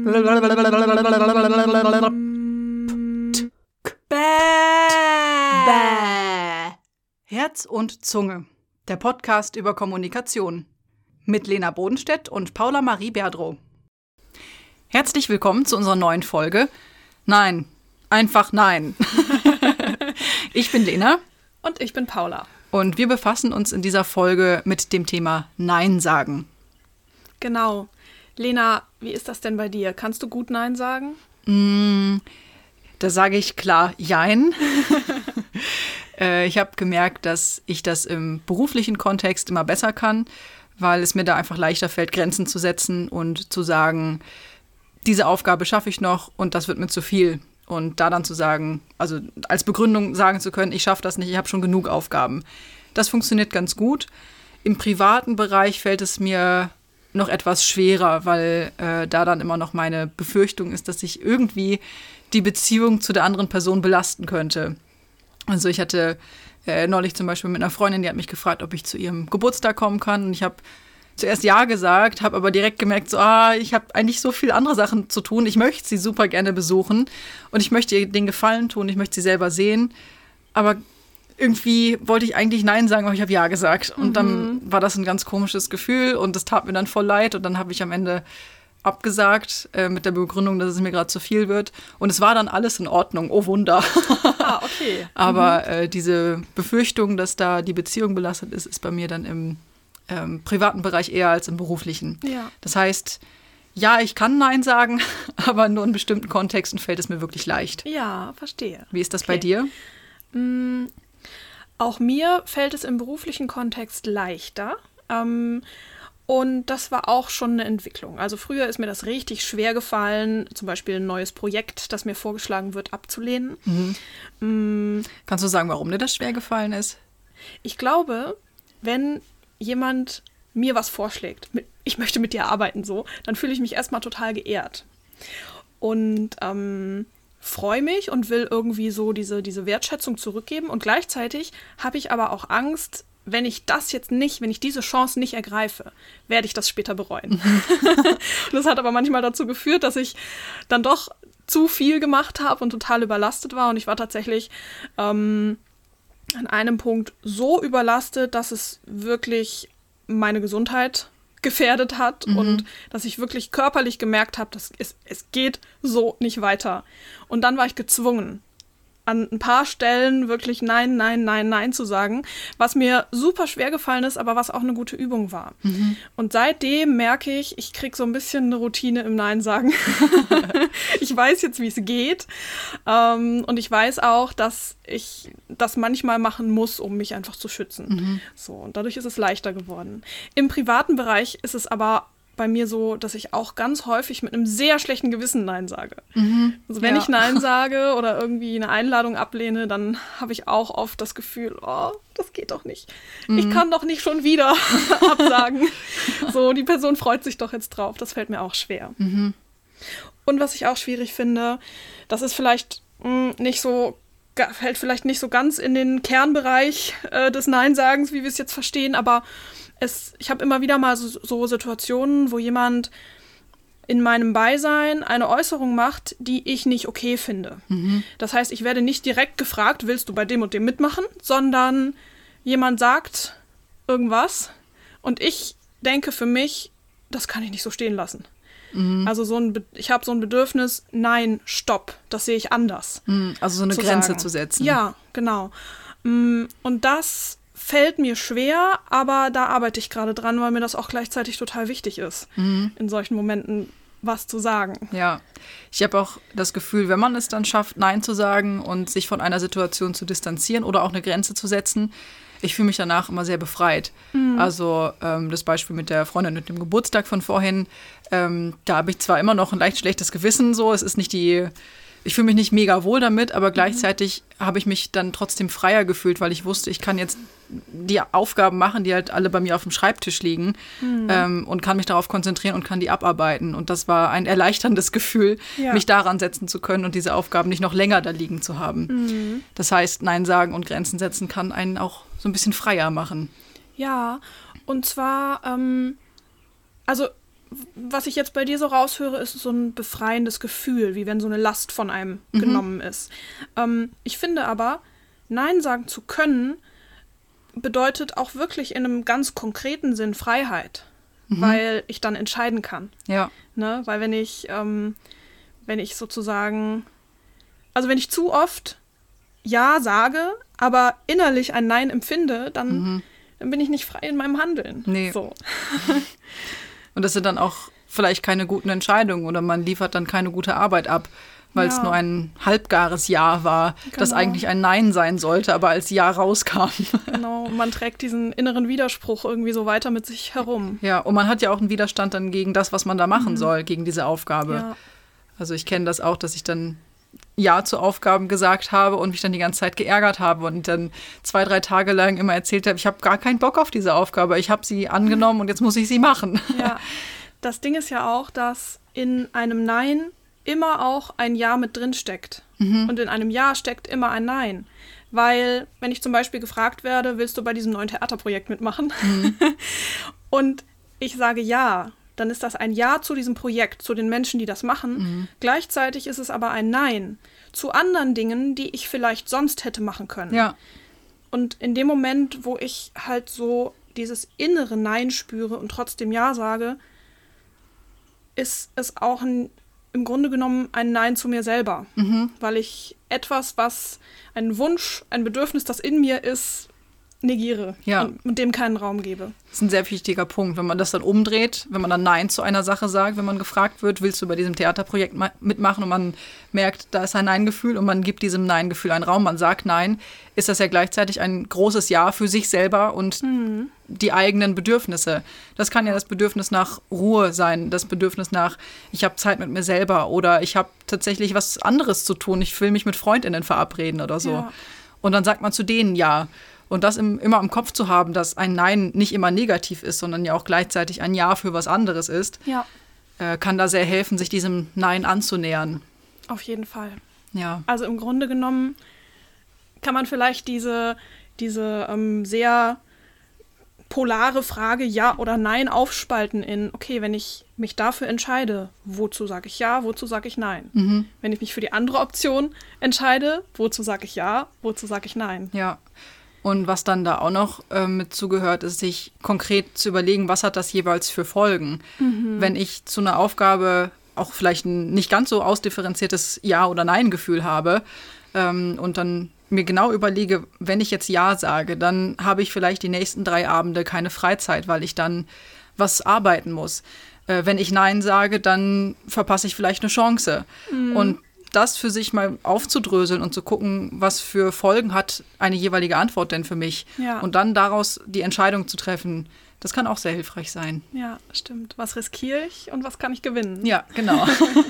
Herz und Zunge, der Podcast über Kommunikation. Mit Lena Bodenstedt und Paula Marie Berdrow. Herzlich willkommen zu unserer neuen Folge. Nein, einfach nein. Ich bin Lena. Und ich bin Paula. Und wir befassen uns in dieser Folge mit dem Thema Nein sagen. Genau. Lena, wie ist das denn bei dir? Kannst du gut Nein sagen? Da sage ich klar Jein. Ich habe gemerkt, dass ich das im beruflichen Kontext immer besser kann, weil es mir da einfach leichter fällt, Grenzen zu setzen und zu sagen, diese Aufgabe schaffe ich noch und das wird mir zu viel. Und da dann zu sagen, also als Begründung sagen zu können, ich schaffe das nicht, ich habe schon genug Aufgaben. Das funktioniert ganz gut. Im privaten Bereich fällt es mir noch etwas schwerer, weil da dann immer noch meine Befürchtung ist, dass ich irgendwie die Beziehung zu der anderen Person belasten könnte. Also ich hatte neulich zum Beispiel mit einer Freundin, die hat mich gefragt, ob ich zu ihrem Geburtstag kommen kann. Und ich habe zuerst ja gesagt, habe aber direkt gemerkt, so, ich habe eigentlich so viele andere Sachen zu tun. Ich möchte sie super gerne besuchen und ich möchte ihr den Gefallen tun, ich möchte sie selber sehen. Aber irgendwie wollte ich eigentlich Nein sagen, aber ich habe ja gesagt. Und dann war das ein ganz komisches Gefühl und das tat mir dann voll leid. Und dann habe ich am Ende abgesagt mit der Begründung, dass es mir gerade zu viel wird. Und es war dann alles in Ordnung. Oh Wunder. Okay. Aber diese Befürchtung, dass da die Beziehung belastet ist, ist bei mir dann im privaten Bereich eher als im beruflichen. Ja. Das heißt, ja, ich kann Nein sagen, aber nur in bestimmten Kontexten fällt es mir wirklich leicht. Ja, verstehe. Wie ist das bei dir? Auch mir fällt es im beruflichen Kontext leichter. Und das war auch schon eine Entwicklung. Also früher ist mir das richtig schwer gefallen, zum Beispiel ein neues Projekt, das mir vorgeschlagen wird, abzulehnen. Kannst du sagen, warum dir das schwer gefallen ist? Ich glaube, wenn jemand mir was vorschlägt, ich möchte mit dir arbeiten, so, dann fühle ich mich erstmal total geehrt. Und freue mich und will irgendwie so diese Wertschätzung zurückgeben. Und gleichzeitig habe ich aber auch Angst, wenn ich diese Chance nicht ergreife, werde ich das später bereuen. Das hat aber manchmal dazu geführt, dass ich dann doch zu viel gemacht habe und total überlastet war. Und ich war tatsächlich an einem Punkt so überlastet, dass es wirklich meine Gesundheit gefährdet hat und dass ich wirklich körperlich gemerkt habe, dass es geht so nicht weiter. Und dann war ich gezwungen, an ein paar Stellen wirklich Nein, Nein, Nein, Nein zu sagen, was mir super schwer gefallen ist, aber was auch eine gute Übung war. Und seitdem merke ich kriege so ein bisschen eine Routine im Nein sagen. Ich weiß jetzt, wie es geht. Und ich weiß auch, dass ich das manchmal machen muss, um mich einfach zu schützen. So, und dadurch ist es leichter geworden. Im privaten Bereich ist es aber bei mir so, dass ich auch ganz häufig mit einem sehr schlechten Gewissen Nein sage. Also wenn ich Nein sage oder irgendwie eine Einladung ablehne, dann habe ich auch oft das Gefühl, das geht doch nicht. Ich kann doch nicht schon wieder absagen. So, die Person freut sich doch jetzt drauf. Das fällt mir auch schwer. Und was ich auch schwierig finde, das ist vielleicht fällt vielleicht nicht so ganz in den Kernbereich des Nein-Sagens, wie wir es jetzt verstehen, aber ich habe immer wieder mal so Situationen, wo jemand in meinem Beisein eine Äußerung macht, die ich nicht okay finde. Das heißt, ich werde nicht direkt gefragt, willst du bei dem und dem mitmachen, sondern jemand sagt irgendwas und ich denke für mich, das kann ich nicht so stehen lassen. Also ich habe so ein Bedürfnis, nein, stopp, das sehe ich anders. Also so eine Grenze zu setzen. Ja, genau. Und das fällt mir schwer, aber da arbeite ich gerade dran, weil mir das auch gleichzeitig total wichtig ist, in solchen Momenten was zu sagen. Ja, ich habe auch das Gefühl, wenn man es dann schafft, Nein zu sagen und sich von einer Situation zu distanzieren oder auch eine Grenze zu setzen, ich fühle mich danach immer sehr befreit. Also das Beispiel mit der Freundin mit dem Geburtstag von vorhin, da habe ich zwar immer noch ein leicht schlechtes Gewissen, so, es ist nicht ich fühle mich nicht mega wohl damit, aber gleichzeitig habe ich mich dann trotzdem freier gefühlt, weil ich wusste, ich kann jetzt die Aufgaben machen, die halt alle bei mir auf dem Schreibtisch liegen und kann mich darauf konzentrieren und kann die abarbeiten. Und das war ein erleichterndes Gefühl, mich daran setzen zu können und diese Aufgaben nicht noch länger da liegen zu haben. Das heißt, Nein sagen und Grenzen setzen kann einen auch so ein bisschen freier machen. Ja, und zwar, also was ich jetzt bei dir so raushöre, ist so ein befreiendes Gefühl, wie wenn so eine Last von einem genommen ist. Ich finde aber, Nein sagen zu können, bedeutet auch wirklich in einem ganz konkreten Sinn Freiheit, weil ich dann entscheiden kann. Ja. Ne? Weil wenn ich sozusagen, also wenn ich zu oft Ja sage, aber innerlich ein Nein empfinde, dann bin ich nicht frei in meinem Handeln. Nee. So. Und das sind dann auch vielleicht keine guten Entscheidungen oder man liefert dann keine gute Arbeit ab, weil es nur ein halbgares Ja war, das eigentlich ein Nein sein sollte, aber als Ja rauskam. Genau, man trägt diesen inneren Widerspruch irgendwie so weiter mit sich herum. Ja, und man hat ja auch einen Widerstand dann gegen das, was man da machen soll, gegen diese Aufgabe. Ja. Also ich kenne das auch, dass ich dann Ja zu Aufgaben gesagt habe und mich dann die ganze Zeit geärgert habe und dann 2-3 Tage lang immer erzählt habe, ich habe gar keinen Bock auf diese Aufgabe, ich habe sie angenommen und jetzt muss ich sie machen. Ja, das Ding ist ja auch, dass in einem Nein immer auch ein Ja mit drin steckt. Und in einem Ja steckt immer ein Nein. Weil, wenn ich zum Beispiel gefragt werde, willst du bei diesem neuen Theaterprojekt mitmachen? Und ich sage Ja, dann ist das ein Ja zu diesem Projekt, zu den Menschen, die das machen. Gleichzeitig ist es aber ein Nein zu anderen Dingen, die ich vielleicht sonst hätte machen können. Ja. Und in dem Moment, wo ich halt so dieses innere Nein spüre und trotzdem Ja sage, ist es auch im Grunde genommen ein Nein zu mir selber. Weil ich etwas, was ein Wunsch, ein Bedürfnis, das in mir ist, negiere und dem keinen Raum gebe. Das ist ein sehr wichtiger Punkt, wenn man das dann umdreht, wenn man dann Nein zu einer Sache sagt, wenn man gefragt wird, willst du bei diesem Theaterprojekt mitmachen und man merkt, da ist ein Nein-Gefühl und man gibt diesem Nein-Gefühl einen Raum, man sagt Nein, ist das ja gleichzeitig ein großes Ja für sich selber und die eigenen Bedürfnisse. Das kann ja das Bedürfnis nach Ruhe sein, das Bedürfnis nach, ich habe Zeit mit mir selber oder ich habe tatsächlich was anderes zu tun, ich will mich mit FreundInnen verabreden oder so. Ja. Und dann sagt man zu denen Ja. Und das immer im Kopf zu haben, dass ein Nein nicht immer negativ ist, sondern ja auch gleichzeitig ein Ja für was anderes ist, kann da sehr helfen, sich diesem Nein anzunähern. Auf jeden Fall. Ja. Also im Grunde genommen kann man vielleicht diese sehr polare Frage Ja oder Nein aufspalten in, okay, wenn ich mich dafür entscheide, wozu sage ich Ja, wozu sage ich Nein? Wenn ich mich für die andere Option entscheide, wozu sage ich Ja, wozu sage ich Nein? Ja. Und was dann da auch noch mit zugehört, ist, sich konkret zu überlegen, was hat das jeweils für Folgen. Wenn ich zu einer Aufgabe auch vielleicht ein nicht ganz so ausdifferenziertes Ja- oder Nein-Gefühl habe und dann mir genau überlege, wenn ich jetzt Ja sage, dann habe ich vielleicht die nächsten 3 Abende keine Freizeit, weil ich dann was arbeiten muss. Wenn ich Nein sage, dann verpasse ich vielleicht eine Chance. Und das für sich mal aufzudröseln und zu gucken, was für Folgen hat eine jeweilige Antwort denn für mich. Ja. Und dann daraus die Entscheidung zu treffen, das kann auch sehr hilfreich sein. Ja, stimmt. Was riskiere ich und was kann ich gewinnen? Ja, genau.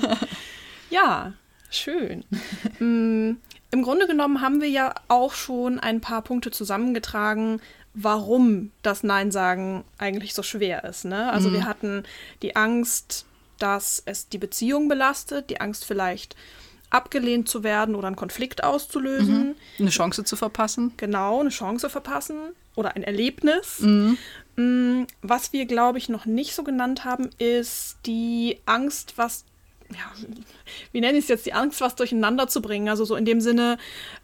Ja, schön. Im Grunde genommen haben wir ja auch schon ein paar Punkte zusammengetragen, warum das Nein-Sagen eigentlich so schwer ist. Ne? Also wir hatten die Angst, dass es die Beziehung belastet, die Angst vielleicht abgelehnt zu werden oder einen Konflikt auszulösen. Eine Chance zu verpassen. Genau, eine Chance verpassen oder ein Erlebnis. Was wir, glaube ich, noch nicht so genannt haben, ist die Angst, wie nenne ich es jetzt, die Angst, was durcheinander zu bringen. Also so in dem Sinne,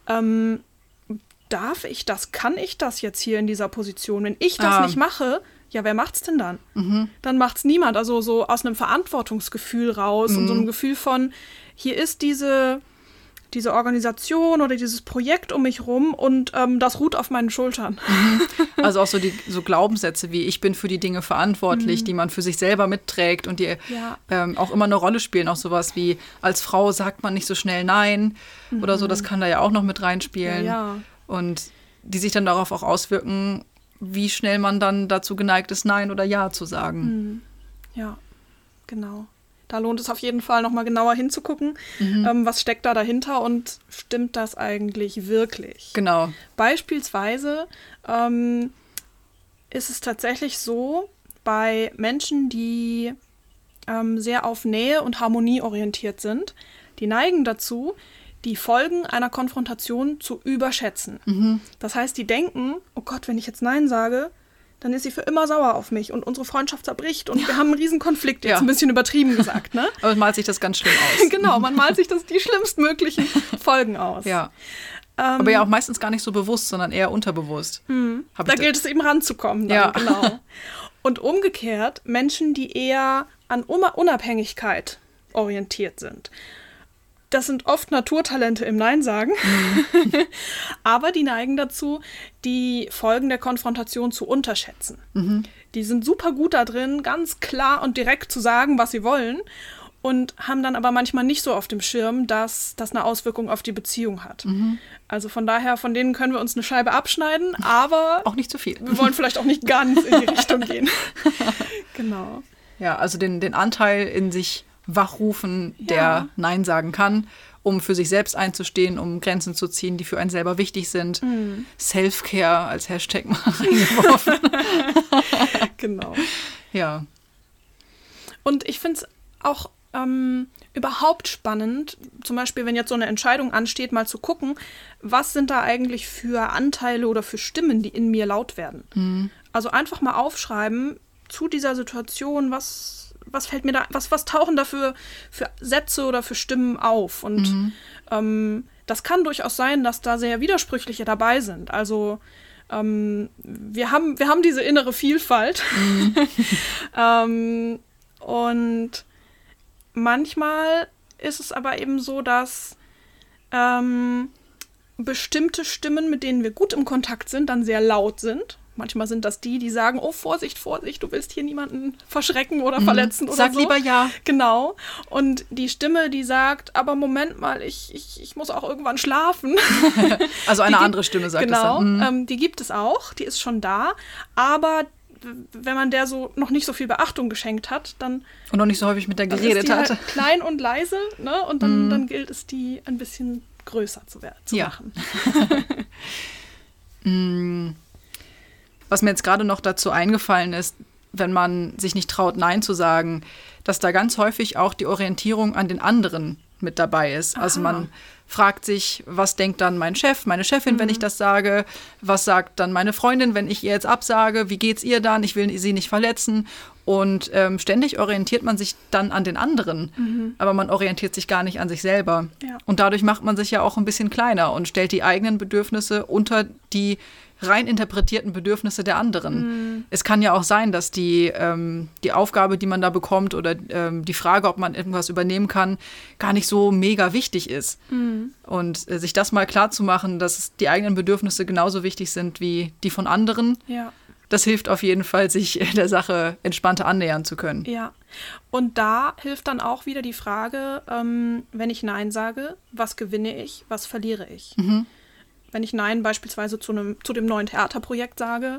darf ich das, kann ich das jetzt hier in dieser Position? Wenn ich das nicht mache, ja, wer macht's denn dann? Dann macht's niemand. Also so aus einem Verantwortungsgefühl raus und so einem Gefühl von, hier ist diese Organisation oder dieses Projekt um mich rum und das ruht auf meinen Schultern. Also auch so Glaubenssätze wie, ich bin für die Dinge verantwortlich, die man für sich selber mitträgt und die auch immer eine Rolle spielen. Auch sowas wie, als Frau sagt man nicht so schnell Nein oder so, das kann da ja auch noch mit reinspielen. Ja. Und die sich dann darauf auch auswirken, wie schnell man dann dazu geneigt ist, Nein oder Ja zu sagen. Ja, genau. Da lohnt es auf jeden Fall nochmal genauer hinzugucken, was steckt da dahinter und stimmt das eigentlich wirklich? Genau. Beispielsweise ist es tatsächlich so, bei Menschen, die sehr auf Nähe und Harmonie orientiert sind, die neigen dazu, die Folgen einer Konfrontation zu überschätzen. Das heißt, die denken, oh Gott, wenn ich jetzt Nein sage, dann ist sie für immer sauer auf mich und unsere Freundschaft zerbricht und wir haben einen riesen Konflikt, jetzt Ja. ein bisschen übertrieben gesagt, ne? Aber man malt sich das ganz schlimm aus. Genau, man malt sich die schlimmstmöglichen Folgen aus. Ja. Aber ja auch meistens gar nicht so bewusst, sondern eher unterbewusst. Da gilt es eben ranzukommen. Dann, Ja. Genau. Und umgekehrt, Menschen, die eher an Unabhängigkeit orientiert sind. Das sind oft Naturtalente im Nein sagen, aber die neigen dazu, die Folgen der Konfrontation zu unterschätzen. Die sind super gut da drin, ganz klar und direkt zu sagen, was sie wollen und haben dann aber manchmal nicht so auf dem Schirm, dass das eine Auswirkung auf die Beziehung hat. Also von daher, von denen können wir uns eine Scheibe abschneiden, aber Auch nicht zu viel. wir wollen vielleicht auch nicht ganz in die Richtung gehen. Genau. Ja, also den Anteil in sich wachrufen, der Ja. Nein sagen kann, um für sich selbst einzustehen, um Grenzen zu ziehen, die für einen selber wichtig sind. Self-Care als Hashtag mal reingeworfen. Genau. Ja. Und ich finde es auch überhaupt spannend, zum Beispiel, wenn jetzt so eine Entscheidung ansteht, mal zu gucken, was sind da eigentlich für Anteile oder für Stimmen, die in mir laut werden. Also einfach mal aufschreiben zu dieser Situation, was fällt mir da, was tauchen da für Sätze oder für Stimmen auf? Und das kann durchaus sein, dass da sehr widersprüchliche dabei sind. Also wir haben diese innere Vielfalt. Und manchmal ist es aber eben so, dass bestimmte Stimmen, mit denen wir gut im Kontakt sind, dann sehr laut sind. Manchmal sind das die sagen, oh, Vorsicht, Vorsicht, du willst hier niemanden verschrecken oder verletzen oder Sag so. lieber ja. Genau. Und die Stimme, die sagt, aber Moment mal, ich muss auch irgendwann schlafen. Also eine andere Stimme sagt Genau, es dann. die gibt es auch, die ist schon da. Aber wenn man der so noch nicht so viel Beachtung geschenkt hat, dann Und noch nicht so häufig mit der ist geredet die hat. halt klein und leise, ne? Und dann gilt es, die ein bisschen größer zu Ja. machen. Was mir jetzt gerade noch dazu eingefallen ist, wenn man sich nicht traut, Nein zu sagen, dass da ganz häufig auch die Orientierung an den anderen mit dabei ist. Also man fragt sich, was denkt dann mein Chef, meine Chefin, wenn ich das sage? Was sagt dann meine Freundin, wenn ich ihr jetzt absage? Wie geht's ihr dann? Ich will sie nicht verletzen. Und ständig orientiert man sich dann an den anderen, aber man orientiert sich gar nicht an sich selber. Ja. Und dadurch macht man sich ja auch ein bisschen kleiner und stellt die eigenen Bedürfnisse unter die rein interpretierten Bedürfnisse der anderen. Es kann ja auch sein, dass die Aufgabe, die man da bekommt oder die Frage, ob man irgendwas übernehmen kann, gar nicht so mega wichtig ist. Und sich das mal klar zu machen, dass die eigenen Bedürfnisse genauso wichtig sind wie die von anderen, Ja. das hilft auf jeden Fall, sich der Sache entspannter annähern zu können. Ja, und da hilft dann auch wieder die Frage, wenn ich Nein sage, was gewinne ich, was verliere ich? Wenn ich Nein beispielsweise zu dem neuen Theaterprojekt sage,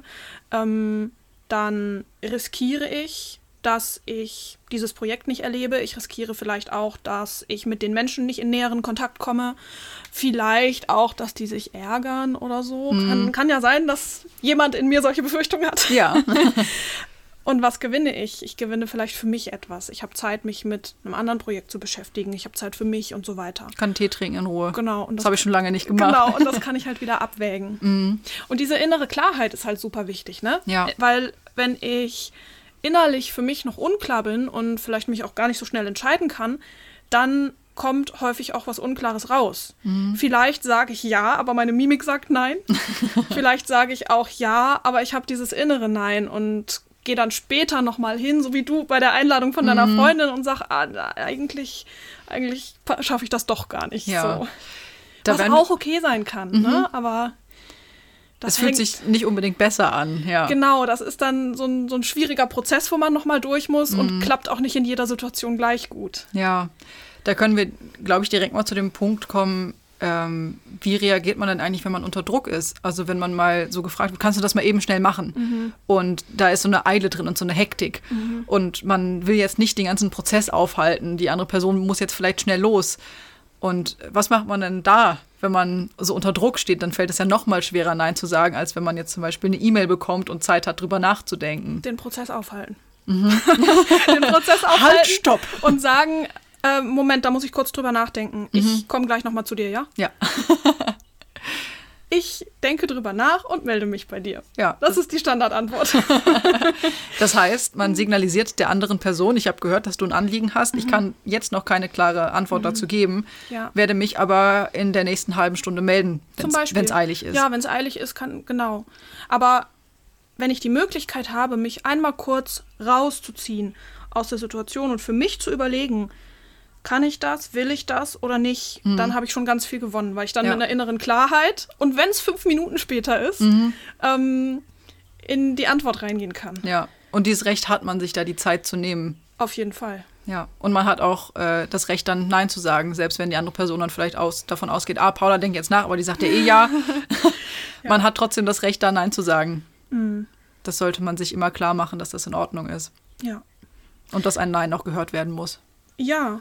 dann riskiere ich, dass ich dieses Projekt nicht erlebe. Ich riskiere vielleicht auch, dass ich mit den Menschen nicht in näheren Kontakt komme. Vielleicht auch, dass die sich ärgern oder so. Kann ja sein, dass jemand in mir solche Befürchtungen hat. Ja. Und was gewinne ich? Ich gewinne vielleicht für mich etwas. Ich habe Zeit, mich mit einem anderen Projekt zu beschäftigen. Ich habe Zeit für mich und so weiter. Kann Tee trinken in Ruhe. Genau. Und Das habe ich schon lange nicht gemacht. Genau, und das kann ich halt wieder abwägen. Und diese innere Klarheit ist halt super wichtig, ne? Ja. Weil wenn ich innerlich für mich noch unklar bin und vielleicht mich auch gar nicht so schnell entscheiden kann, dann kommt häufig auch was Unklares raus. Vielleicht sage ich ja, aber meine Mimik sagt nein. Vielleicht sage ich auch ja, aber ich habe dieses innere Nein und gehe dann später nochmal hin, so wie du bei der Einladung von deiner Freundin und sage, eigentlich schaffe ich das doch gar nicht. Ja. So. Da Was auch okay sein kann, ne? Aber es fühlt sich nicht unbedingt besser an. Ja. Genau, das ist dann so ein schwieriger Prozess, wo man nochmal durch muss und klappt auch nicht in jeder Situation gleich gut. Ja, da können wir, glaube ich, direkt mal zu dem Punkt kommen, wie reagiert man denn eigentlich, wenn man unter Druck ist? Also wenn man mal so gefragt wird, kannst du das mal eben schnell machen? Und da ist so eine Eile drin und so eine Hektik. Und man will jetzt nicht den ganzen Prozess aufhalten. Die andere Person muss jetzt vielleicht schnell los. Und was macht man denn da, wenn man so unter Druck steht? Dann fällt es ja noch mal schwerer, Nein zu sagen, als wenn man jetzt zum Beispiel eine E-Mail bekommt und Zeit hat, drüber nachzudenken. Den Prozess aufhalten. Den Prozess aufhalten Halt, stopp! und sagen, Moment, da muss ich kurz drüber nachdenken. Ich komme gleich nochmal zu dir, ja? Ja. ich denke drüber nach und melde mich bei dir. Ja. Das ist die Standardantwort. Das heißt, man signalisiert der anderen Person, ich habe gehört, dass du ein Anliegen hast, ich kann jetzt noch keine klare Antwort dazu geben, werde mich aber in der nächsten halben Stunde melden, wenn es eilig ist. Ja, wenn es eilig ist, genau. Aber wenn ich die Möglichkeit habe, mich einmal kurz rauszuziehen aus der Situation und für mich zu überlegen, kann ich das, will ich das oder nicht, dann habe ich schon ganz viel gewonnen, weil ich dann mit einer inneren Klarheit und wenn es 5 Minuten später ist, in die Antwort reingehen kann. Ja, und dieses Recht hat man, sich da die Zeit zu nehmen. Auf jeden Fall. Ja, und man hat auch das Recht, dann Nein zu sagen, selbst wenn die andere Person dann vielleicht davon ausgeht, Paula denkt jetzt nach, aber die sagt ja ja. Man hat trotzdem das Recht, da Nein zu sagen. Das sollte man sich immer klar machen, dass das in Ordnung ist. Ja. Und dass ein Nein auch gehört werden muss. Ja.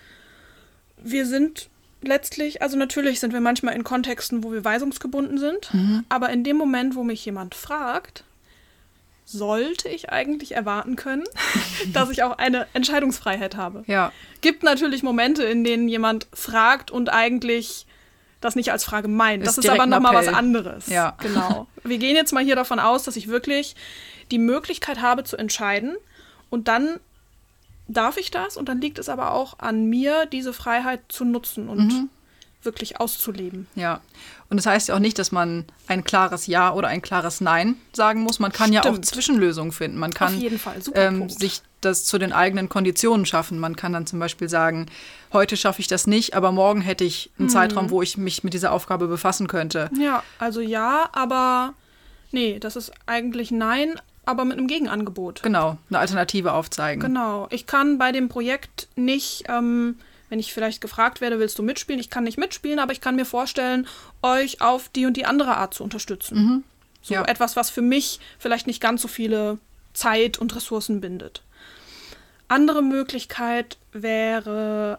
Wir sind letztlich, also natürlich sind wir manchmal in Kontexten, wo wir weisungsgebunden sind, aber in dem Moment, wo mich jemand fragt, sollte ich eigentlich erwarten können, dass ich auch eine Entscheidungsfreiheit habe. Ja. Gibt natürlich Momente, in denen jemand fragt und eigentlich das nicht als Frage meint. Das ist aber nochmal was anderes. Ja. Genau. Wir gehen jetzt mal hier davon aus, dass ich wirklich die Möglichkeit habe zu entscheiden und dann darf ich das und dann liegt es aber auch an mir, diese Freiheit zu nutzen und wirklich auszuleben. Ja, und das heißt ja auch nicht, dass man ein klares Ja oder ein klares Nein sagen muss. Man kann ja auch Zwischenlösungen finden. Man kann auf jeden Fall. Super Punkt. Sich das zu den eigenen Konditionen schaffen. Man kann dann zum Beispiel sagen, heute schaffe ich das nicht, aber morgen hätte ich einen Zeitraum, wo ich mich mit dieser Aufgabe befassen könnte. Ja, also ja, aber nee, das ist eigentlich Nein, aber mit einem Gegenangebot. Genau, eine Alternative aufzeigen. Genau. Ich kann bei dem Projekt nicht, wenn ich vielleicht gefragt werde, willst du mitspielen? Ich kann nicht mitspielen, aber ich kann mir vorstellen, euch auf die und die andere Art zu unterstützen. So etwas, was für mich vielleicht nicht ganz so viele Zeit und Ressourcen bindet. Andere Möglichkeit wäre,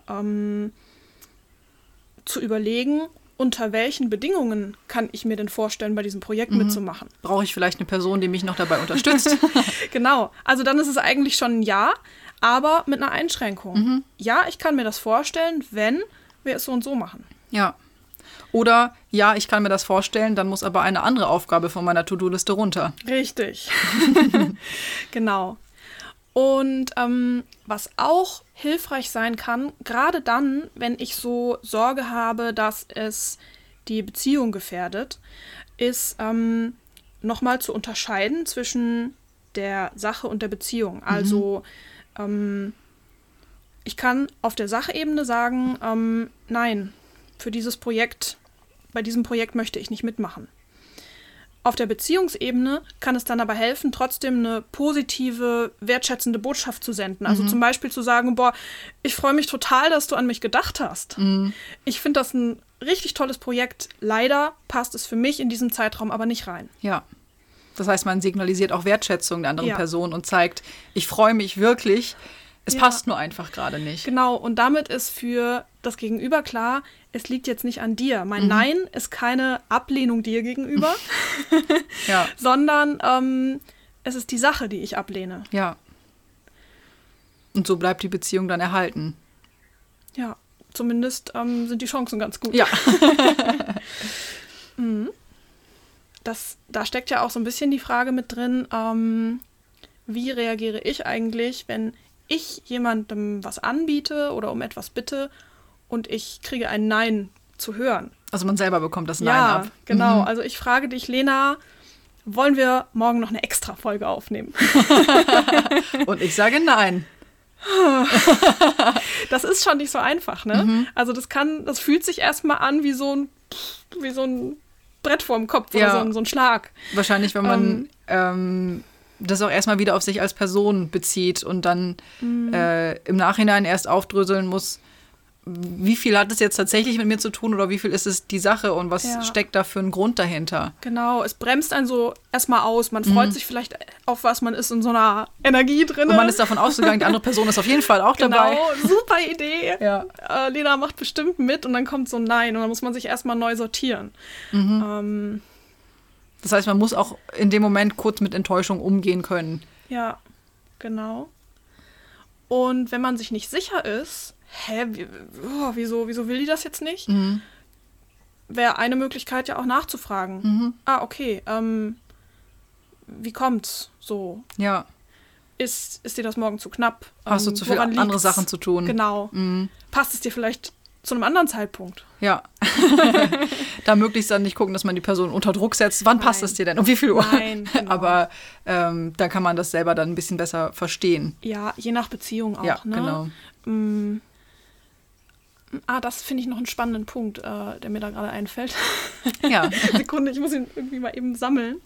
zu überlegen, unter welchen Bedingungen kann ich mir denn vorstellen, bei diesem Projekt mitzumachen? Brauche ich vielleicht eine Person, die mich noch dabei unterstützt? Genau. Also dann ist es eigentlich schon ein Ja, aber mit einer Einschränkung. Ja, ich kann mir das vorstellen, wenn wir es so und so machen. Ja. Oder, ja, ich kann mir das vorstellen, dann muss aber eine andere Aufgabe von meiner To-Do-Liste runter. Richtig. Genau. Und was auch hilfreich sein kann, gerade dann, wenn ich so Sorge habe, dass es die Beziehung gefährdet, ist nochmal zu unterscheiden zwischen der Sache und der Beziehung. Also ich kann auf der Sachebene sagen, nein, bei diesem Projekt möchte ich nicht mitmachen. Auf der Beziehungsebene kann es dann aber helfen, trotzdem eine positive, wertschätzende Botschaft zu senden. Also zum Beispiel zu sagen, ich freue mich total, dass du an mich gedacht hast. Ich finde das ein richtig tolles Projekt. Leider passt es für mich in diesem Zeitraum aber nicht rein. Ja. Das heißt, man signalisiert auch Wertschätzung der anderen Person und zeigt, ich freue mich wirklich, es passt nur einfach gerade nicht. Genau, und damit ist für das Gegenüber klar, es liegt jetzt nicht an dir. Mein Nein ist keine Ablehnung dir gegenüber, sondern es ist die Sache, die ich ablehne. Ja. Und so bleibt die Beziehung dann erhalten. Ja, zumindest sind die Chancen ganz gut. Ja. Da steckt ja auch so ein bisschen die Frage mit drin, wie reagiere ich eigentlich, wenn ich jemandem was anbiete oder um etwas bitte und ich kriege ein Nein zu hören. Also man selber bekommt das Nein ab. Ja, genau. Also ich frage dich, Lena, wollen wir morgen noch eine Extra-Folge aufnehmen? Und ich sage Nein. Das ist schon nicht so einfach, ne? Also das fühlt sich erstmal an wie so ein Brett vorm Kopf oder so ein Schlag. Wahrscheinlich, wenn man das auch erstmal wieder auf sich als Person bezieht und dann im Nachhinein erst aufdröseln muss, wie viel hat es jetzt tatsächlich mit mir zu tun oder wie viel ist es die Sache und was steckt da für ein Grund dahinter? Genau, es bremst einen so erstmal aus. Man freut sich vielleicht auf was, man ist in so einer Energie drin. Und man ist davon ausgegangen, die andere Person ist auf jeden Fall auch dabei. Genau, super Idee. Ja. Lena macht bestimmt mit und dann kommt so ein Nein und dann muss man sich erstmal neu sortieren. Das heißt, man muss auch in dem Moment kurz mit Enttäuschung umgehen können. Ja, genau. Und wenn man sich nicht sicher ist, wieso will die das jetzt nicht? wäre eine Möglichkeit ja auch nachzufragen. Okay, wie kommt's so? Ja. Ist dir das morgen zu knapp? Hast du zu viele andere Sachen zu tun? Genau. Passt es dir vielleicht zu einem anderen Zeitpunkt? Ja. Da möglichst dann nicht gucken, dass man die Person unter Druck setzt. Wann passt es dir denn? Um wie viel Uhr? Nein, genau. Aber da kann man das selber dann ein bisschen besser verstehen. Ja, je nach Beziehung auch. Ja, ne? genau. Das finde ich noch einen spannenden Punkt, der mir da gerade einfällt. Ja. Sekunde, ich muss ihn irgendwie mal eben sammeln.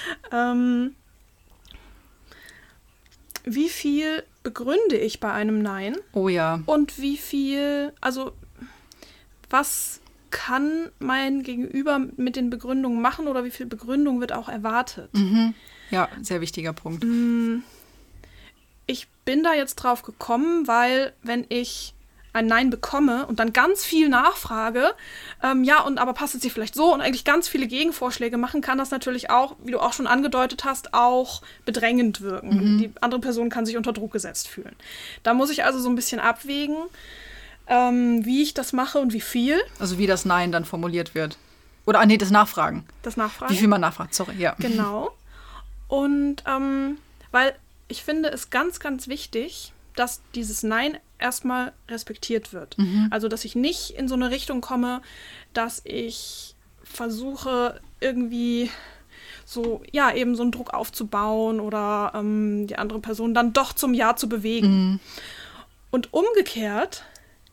Wie viel begründe ich bei einem Nein? Oh ja. Und wie viel, also was kann mein Gegenüber mit den Begründungen machen oder wie viel Begründung wird auch erwartet? Ja, sehr wichtiger Punkt. Ich bin da jetzt drauf gekommen, weil wenn ich ein Nein bekomme und dann ganz viel nachfrage, aber passt es dir vielleicht so und eigentlich ganz viele Gegenvorschläge machen, kann das natürlich auch, wie du auch schon angedeutet hast, auch bedrängend wirken. Die andere Person kann sich unter Druck gesetzt fühlen. Da muss ich also so ein bisschen abwägen, wie ich das mache und wie viel. Also wie das Nein dann formuliert wird. Oder, das Nachfragen. Das Nachfragen. Wie viel man nachfragt, sorry, ja. Genau. Und weil ich finde es ganz, ganz wichtig, dass dieses Nein erstmal respektiert wird. Also, dass ich nicht in so eine Richtung komme, dass ich versuche, irgendwie so, eben so einen Druck aufzubauen oder die andere Person dann doch zum Ja zu bewegen. Und umgekehrt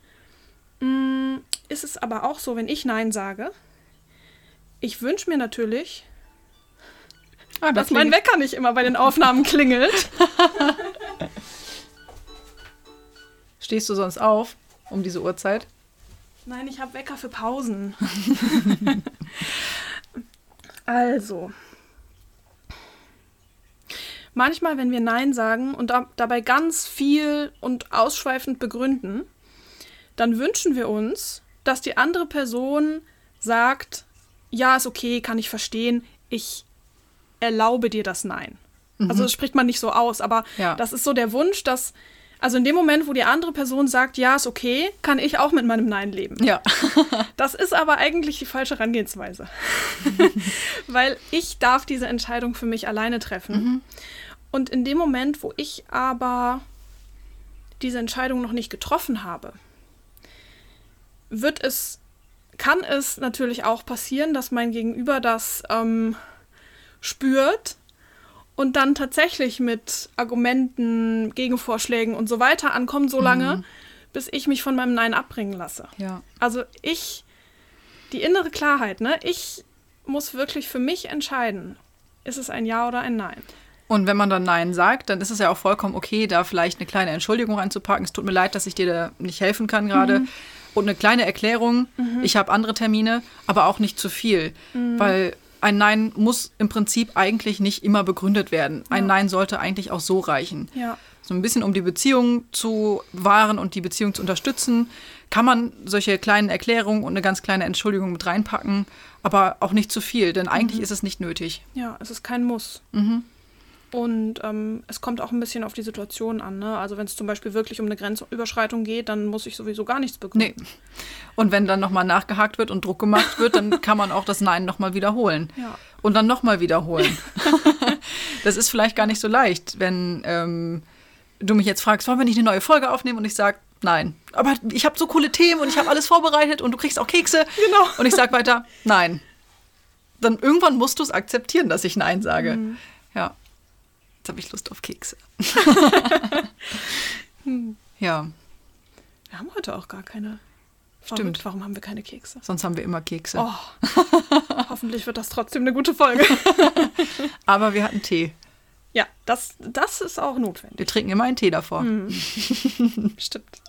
ist es aber auch so, wenn ich Nein sage, ich wünsche mir natürlich, dass mein Wecker nicht immer bei den Aufnahmen klingelt. Stehst du sonst auf um diese Uhrzeit? Nein, ich habe Wecker für Pausen. Also, manchmal, wenn wir Nein sagen und dabei ganz viel und ausschweifend begründen, dann wünschen wir uns, dass die andere Person sagt, ja, ist okay, kann ich verstehen, ich erlaube dir das Nein. Also das spricht man nicht so aus, aber das ist so der Wunsch, dass, also in dem Moment, wo die andere Person sagt, ja, ist okay, kann ich auch mit meinem Nein leben. Ja. Das ist aber eigentlich die falsche Herangehensweise. Weil ich darf diese Entscheidung für mich alleine treffen. Und in dem Moment, wo ich aber diese Entscheidung noch nicht getroffen habe, kann es natürlich auch passieren, dass mein Gegenüber das spürt und dann tatsächlich mit Argumenten, Gegenvorschlägen und so weiter ankommt, so lange, bis ich mich von meinem Nein abbringen lasse. Ja. Also die innere Klarheit, ne? Ich muss wirklich für mich entscheiden, ist es ein Ja oder ein Nein. Und wenn man dann Nein sagt, dann ist es ja auch vollkommen okay, da vielleicht eine kleine Entschuldigung reinzupacken. Es tut mir leid, dass ich dir da nicht helfen kann gerade. Und eine kleine Erklärung, ich habe andere Termine, aber auch nicht zu viel. Weil ein Nein muss im Prinzip eigentlich nicht immer begründet werden. Ein Nein sollte eigentlich auch so reichen. Ja. So ein bisschen, um die Beziehung zu wahren und die Beziehung zu unterstützen, kann man solche kleinen Erklärungen und eine ganz kleine Entschuldigung mit reinpacken, aber auch nicht zu viel, denn eigentlich ist es nicht nötig. Ja, es ist kein Muss. Und es kommt auch ein bisschen auf die Situation an. Ne? Also wenn es zum Beispiel wirklich um eine Grenzüberschreitung geht, dann muss ich sowieso gar nichts begründen. Nee. Und wenn dann nochmal nachgehakt wird und Druck gemacht wird, dann kann man auch das Nein nochmal wiederholen. Ja. Und dann nochmal wiederholen. Das ist vielleicht gar nicht so leicht, wenn du mich jetzt fragst, wollen wir nicht eine neue Folge aufnehmen? Und ich sage, nein. Aber ich habe so coole Themen und ich habe alles vorbereitet und du kriegst auch Kekse. Genau. Und ich sage weiter, nein. Dann irgendwann musst du es akzeptieren, dass ich Nein sage. Ja. Jetzt habe ich Lust auf Kekse. Ja. Wir haben heute auch gar keine. Stimmt. Verrückt. Warum haben wir keine Kekse? Sonst haben wir immer Kekse. Oh. Hoffentlich wird das trotzdem eine gute Folge. Aber wir hatten Tee. Ja, das ist auch notwendig. Wir trinken immer einen Tee davor. Stimmt.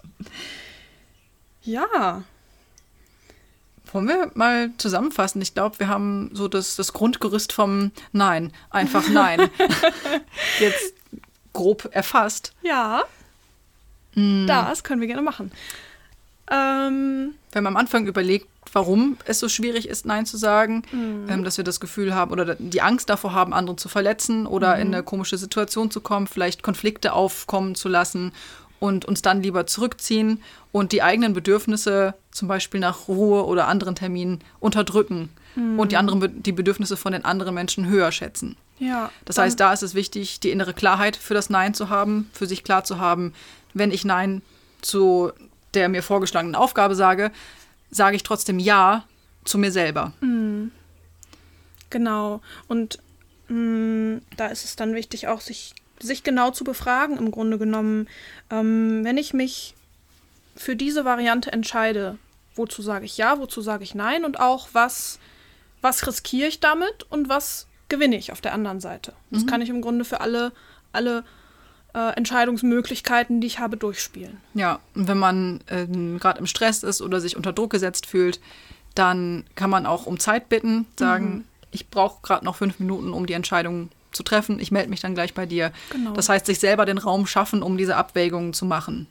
Ja. Wollen wir mal zusammenfassen? Ich glaube, wir haben so das Grundgerüst vom Nein, einfach Nein, jetzt grob erfasst. Ja, das können wir gerne machen. Wenn man am Anfang überlegt, warum es so schwierig ist, Nein zu sagen, dass wir das Gefühl haben oder die Angst davor haben, andere zu verletzen oder in eine komische Situation zu kommen, vielleicht Konflikte aufkommen zu lassen und uns dann lieber zurückziehen und die eigenen Bedürfnisse, zum Beispiel nach Ruhe oder anderen Terminen, unterdrücken und die Bedürfnisse von den anderen Menschen höher schätzen. Ja, das heißt, da ist es wichtig, die innere Klarheit für das Nein zu haben, für sich klar zu haben, wenn ich Nein zu der mir vorgeschlagenen Aufgabe sage, sage ich trotzdem Ja zu mir selber. Genau. Und da ist es dann wichtig, auch sich genau zu befragen, im Grunde genommen. Wenn ich mich für diese Variante entscheide, wozu sage ich Ja, wozu sage ich Nein und auch was riskiere ich damit und was gewinne ich auf der anderen Seite. Das kann ich im Grunde für alle Entscheidungsmöglichkeiten, die ich habe, durchspielen. Ja, und wenn man gerade im Stress ist oder sich unter Druck gesetzt fühlt, dann kann man auch um Zeit bitten, sagen, ich brauche gerade noch 5 Minuten, um die Entscheidung zu treffen. Ich melde mich dann gleich bei dir. Genau. Das heißt, sich selber den Raum schaffen, um diese Abwägungen zu machen.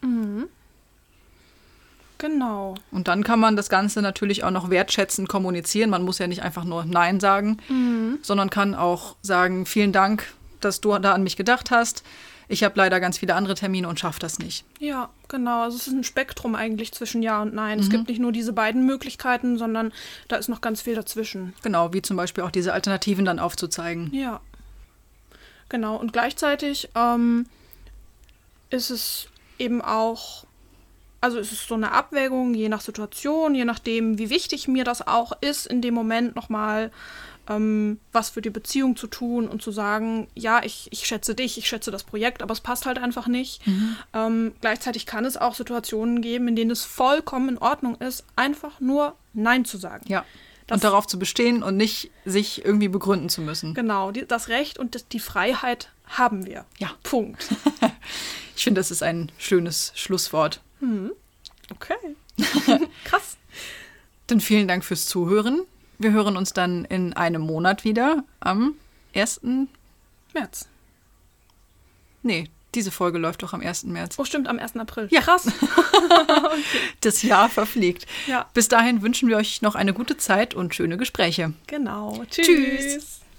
Genau. Und dann kann man das Ganze natürlich auch noch wertschätzend kommunizieren. Man muss ja nicht einfach nur Nein sagen, sondern kann auch sagen, vielen Dank, dass du da an mich gedacht hast. Ich habe leider ganz viele andere Termine und schaffe das nicht. Ja, genau. Also es ist ein Spektrum eigentlich zwischen Ja und Nein. Es gibt nicht nur diese beiden Möglichkeiten, sondern da ist noch ganz viel dazwischen. Genau, wie zum Beispiel auch diese Alternativen dann aufzuzeigen. Ja, genau. Und gleichzeitig ist es eben auch, also es ist so eine Abwägung, je nach Situation, je nachdem, wie wichtig mir das auch ist, in dem Moment nochmal was für die Beziehung zu tun und zu sagen, ja, ich schätze dich, ich schätze das Projekt, aber es passt halt einfach nicht. Gleichzeitig kann es auch Situationen geben, in denen es vollkommen in Ordnung ist, einfach nur Nein zu sagen. Ja, und darauf zu bestehen und nicht sich irgendwie begründen zu müssen. Genau, das Recht und die Freiheit haben wir. Ja. Punkt. Ich finde, das ist ein schönes Schlusswort. Okay. Krass. Dann vielen Dank fürs Zuhören. Wir hören uns dann in einem Monat wieder am 1. März. Nee, diese Folge läuft doch am 1. März. Oh, stimmt, am 1. April. Ja. Krass. Okay. Das Jahr verfliegt. Ja. Bis dahin wünschen wir euch noch eine gute Zeit und schöne Gespräche. Genau. Tschüss.